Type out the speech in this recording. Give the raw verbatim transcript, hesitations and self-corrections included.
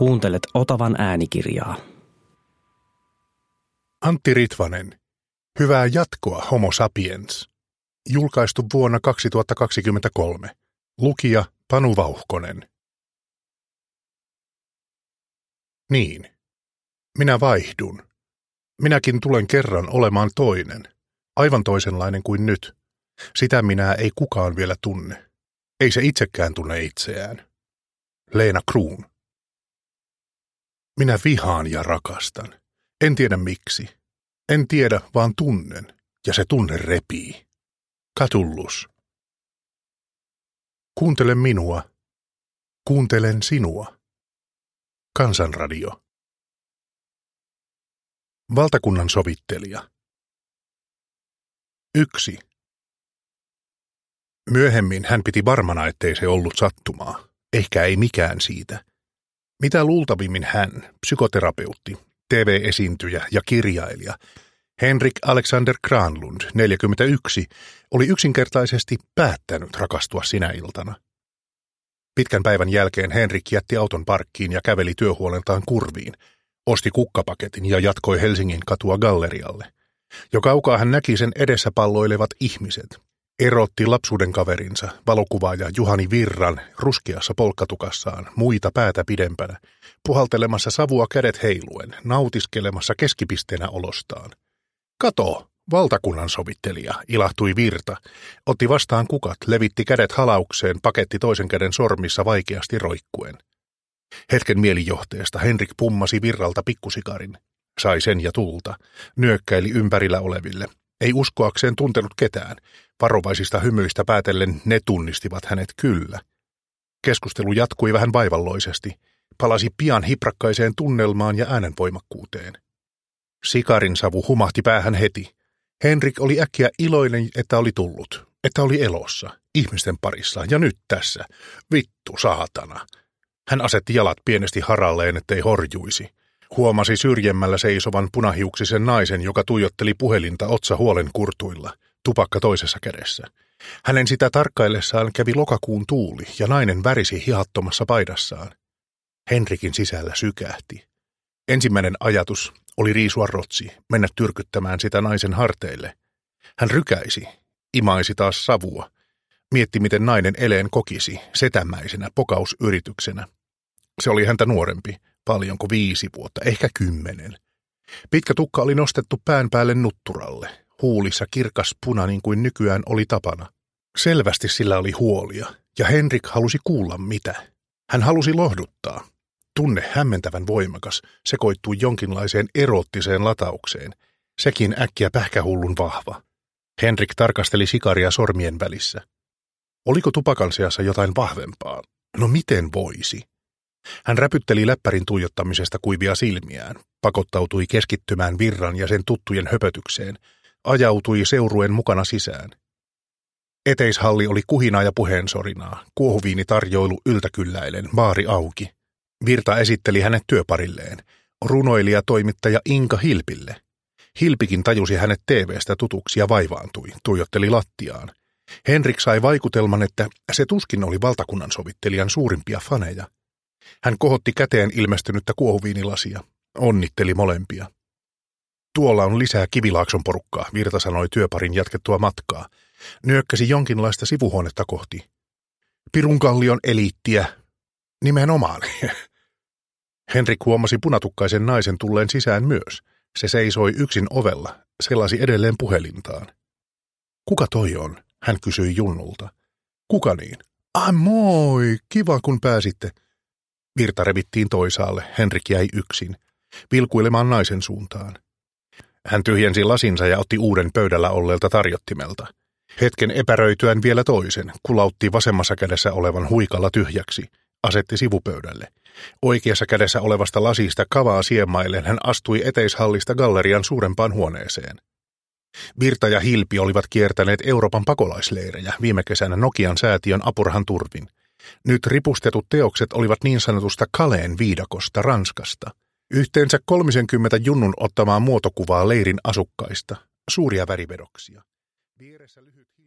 Kuuntelet Otavan äänikirjaa. Antti Ritvanen. Hyvää jatkoa Homo sapiens. Julkaistu vuonna kaksituhattakaksikymmentäkolme. Lukija Panu Vauhkonen. Niin. Minä vaihdun. Minäkin tulen kerran olemaan toinen. Aivan toisenlainen kuin nyt. Sitä minä ei kukaan vielä tunne. Ei se itsekään tunne itseään. Leena Kruun. Minä vihaan ja rakastan. En tiedä miksi. En tiedä, vaan tunnen. Ja se tunne repii. Catullus. Kuuntele minua. Kuuntelen sinua. Kansanradio. Valtakunnan sovittelija. Yksi. Myöhemmin hän piti varmana, ettei se ollut sattumaa. Ehkä ei mikään siitä. Mitä luultavimmin hän, psykoterapeutti, T V-esiintyjä ja kirjailija, Henrik Alexander Granlund, neljäkymmentäyksi, oli yksinkertaisesti päättänyt rakastua sinä iltana. Pitkän päivän jälkeen Henrik jätti auton parkkiin ja käveli työhuoneltaan kurviin, osti kukkapaketin ja jatkoi Helsingin katua Gallerialle. Jo kaukaa hän näki sen edessä palloilevat ihmiset. Erotti lapsuuden kaverinsa, valokuvaaja Juhani Virran, ruskeassa polkkatukassaan, muita päätä pidempänä, puhaltelemassa savua kädet heiluen, nautiskelemassa keskipisteenä olostaan. Kato, valtakunnan sovittelija, ilahtui Virta, otti vastaan kukat, levitti kädet halaukseen, paketti toisen käden sormissa vaikeasti roikkuen. Hetken mielijohteesta Henrik pummasi Virralta pikkusikarin, sai sen ja tulta, nyökkäili ympärillä oleville. Ei uskoakseen tuntenut ketään. Varovaisista hymyistä päätellen ne tunnistivat hänet kyllä. Keskustelu jatkui vähän vaivalloisesti. Palasi pian hiprakkaiseen tunnelmaan ja äänenvoimakkuuteen. Sikarin savu humahti päähän heti. Henrik oli äkkiä iloinen, että oli tullut, että oli elossa, ihmisten parissa ja nyt tässä. Vittu saatana. Hän asetti jalat pienesti haralleen, ettei horjuisi. Huomasi syrjemmällä seisovan punahiuksisen naisen, joka tuijotteli puhelinta otsa huolen kurtuilla, tupakka toisessa kädessä. Hänen sitä tarkkaillessaan kävi lokakuun tuuli ja nainen värisi hihattomassa paidassaan. Henrikin sisällä sykähti. Ensimmäinen ajatus oli riisua rotsi, mennä tyrkyttämään sitä naisen harteille. Hän rykäisi, imaisi taas savua, mietti miten nainen eleen kokisi, setämäisenä pokausyrityksenä. Se oli häntä nuorempi. Paljonko viisi vuotta, ehkä kymmenen. Pitkä tukka oli nostettu pään päälle nutturalle, huulissa kirkas puna niin kuin nykyään oli tapana. Selvästi sillä oli huolia, ja Henrik halusi kuulla mitä. Hän halusi lohduttaa. Tunne hämmentävän voimakas sekoittui jonkinlaiseen eroottiseen lataukseen, sekin äkkiä pähkähullun vahva. Henrik tarkasteli sikaria sormien välissä. Oliko tupakan seassa jotain vahvempaa? No miten voisi? Hän räpytteli läppärin tuijottamisesta kuivia silmiään, pakottautui keskittymään Virran ja sen tuttujen höpötykseen, ajautui seuruen mukana sisään. Eteishalli oli kuhinaa ja puheensorinaa, kuohuviinitarjoilu yltäkylläilen, baari auki. Virta esitteli hänet työparilleen, runoilija-toimittaja Inka Hilpille. Hilpikin tajusi hänet T V:stä tutuksi ja vaivaantui, tuijotteli lattiaan. Henrik sai vaikutelman, että se tuskin oli valtakunnan sovittelijan suurimpia faneja. Hän kohotti käteen ilmestynyttä kuohuviinilasia, onnitteli molempia. Tuolla on lisää Kivilaakson porukkaa, Virta sanoi työparin jatkettua matkaa. Nyökkäsi jonkinlaista sivuhuonetta kohti. Pirunkallion eliittiä. Nimenomaan. Henrik huomasi punatukkaisen naisen tulleen sisään myös. Se seisoi yksin ovella, selasi edelleen puhelintaan. Kuka toi on? Hän kysyi Junnulta. Kuka niin? Ah moi, kiva kun pääsitte. Virta revittiin toisaalle, Henrik jäi yksin, vilkuilemaan naisen suuntaan. Hän tyhjensi lasinsa ja otti uuden pöydällä olleelta tarjottimelta. Hetken epäröityään vielä toisen, kulautti vasemmassa kädessä olevan huikalla tyhjäksi, asetti sivupöydälle. Oikeassa kädessä olevasta lasista kavaa siemaillen hän astui eteishallista gallerian suurempaan huoneeseen. Virta ja Hilpi olivat kiertäneet Euroopan pakolaisleirejä viime kesänä Nokian säätiön apurahan turvin. Nyt ripustetut teokset olivat niin sanotusta Caleen viidakosta Ranskasta. Yhteensä kolmekymmentä junnun ottamaa muotokuvaa leirin asukkaista, suuria värivedoksia. Vieressä lyhyt